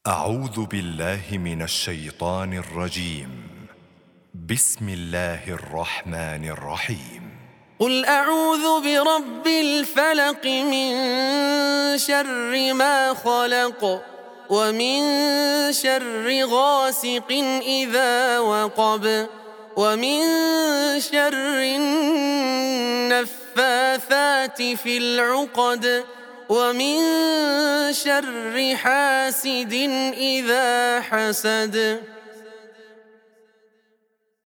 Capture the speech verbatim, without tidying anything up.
أعوذ بالله من الشيطان الرجيم. بسم الله الرحمن الرحيم. قل أعوذ برب الفلق من شر ما خلق ومن شر غاسق إذا وقب ومن شر النفاثات في العقد ومن شر حاسد إذا حسد.